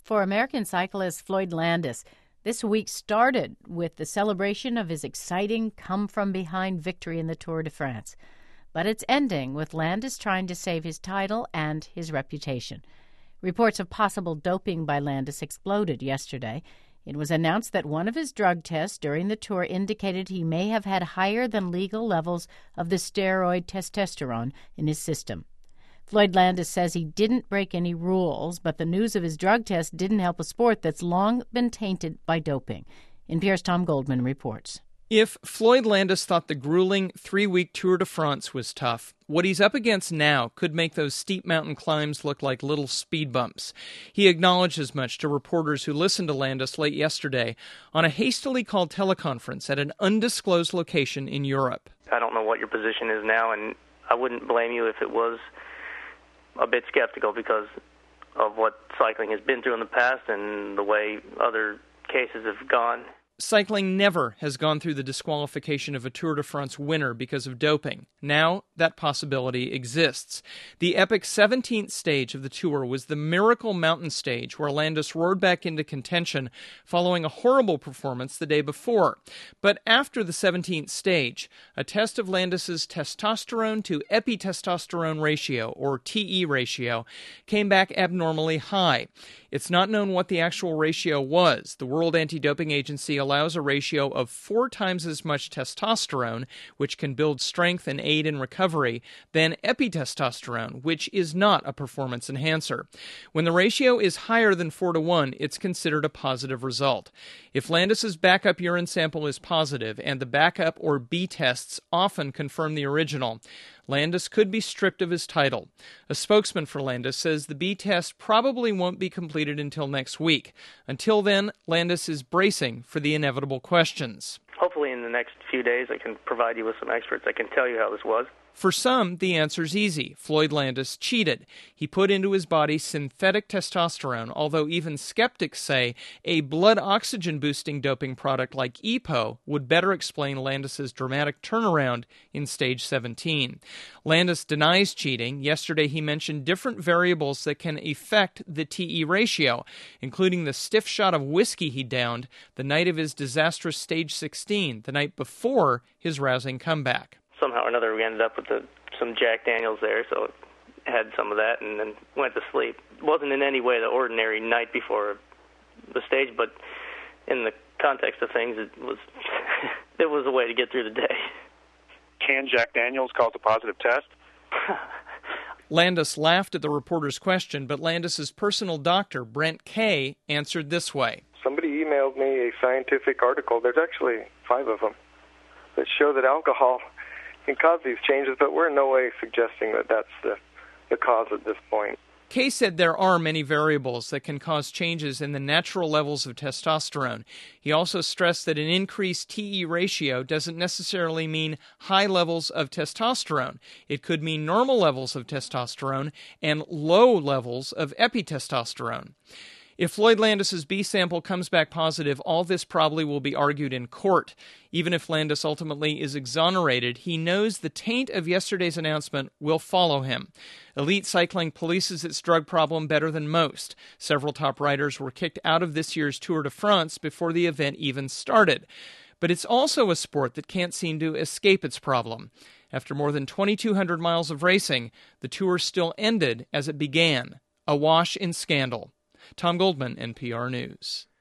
For American cyclist Floyd Landis, this week started with the celebration of his exciting come-from-behind victory in the Tour de France. But it's ending with Landis trying to save his title and his reputation. Reports of possible doping by Landis exploded yesterday. It was announced that one of his drug tests during the Tour indicated he may have had higher than legal levels of the steroid testosterone in his system. Floyd Landis says he didn't break any rules, but the news of his drug test didn't help a sport that's long been tainted by doping. NPR's Tom Goldman reports. If Floyd Landis thought the grueling 3-week Tour de France was tough, what he's up against now could make those steep mountain climbs look like little speed bumps. He acknowledged as much to reporters who listened to Landis late yesterday on a hastily called teleconference at an undisclosed location in Europe. I don't know what your position is now, and I wouldn't blame you if it was a bit skeptical because of what cycling has been through in the past and the way other cases have gone. Cycling never has gone through the disqualification of a Tour de France winner because of doping. Now, that possibility exists. The epic 17th stage of the Tour was the Miracle Mountain stage, where Landis roared back into contention following a horrible performance the day before. But after the 17th stage, a test of Landis's testosterone to epitestosterone ratio, or TE ratio, came back abnormally high. It's not known what the actual ratio was. The World Anti-Doping Agency allows a ratio of 4 times as much testosterone, which can build strength and aid in recovery, than epitestosterone, which is not a performance enhancer. When the ratio is higher than 4-to-1, it's considered a positive result. If Landis's backup urine sample is positive, and the backup or B tests often confirm the original, Landis could be stripped of his title. A spokesman for Landis says the B test probably won't be completed until next week. Until then, Landis is bracing for the inevitable questions. Hopefully in the next few days I can provide you with some experts that can tell you how this was. For some, the answer's easy. Floyd Landis cheated. He put into his body synthetic testosterone, although even skeptics say a blood oxygen-boosting doping product like EPO would better explain Landis's dramatic turnaround in stage 17. Landis denies cheating. Yesterday he mentioned different variables that can affect the TE ratio, including the stiff shot of whiskey he downed the night of his disastrous stage 16, the night before his rousing comeback. Somehow or another, we ended up with some Jack Daniels there, so had some of that and then went to sleep. It wasn't in any way the ordinary night before the stage, but in the context of things, it was it was a way to get through the day. Can Jack Daniels cause a positive test? Landis laughed at the reporter's question, but Landis's personal doctor, Brent Kay, answered this way. Somebody emailed me a scientific article, there's actually 5 of them, that show that alcohol can cause these changes, but we're in no way suggesting that that's the cause at this point. Kay said there are many variables that can cause changes in the natural levels of testosterone. He also stressed that an increased TE ratio doesn't necessarily mean high levels of testosterone. It could mean normal levels of testosterone and low levels of epitestosterone. If Floyd Landis's B sample comes back positive, all this probably will be argued in court. Even if Landis ultimately is exonerated, he knows the taint of yesterday's announcement will follow him. Elite Cycling polices its drug problem better than most. Several top riders were kicked out of this year's Tour de France before the event even started. But it's also a sport that can't seem to escape its problem. After more than 2,200 miles of racing, the Tour still ended as it began, awash in scandal. Tom Goldman, NPR News.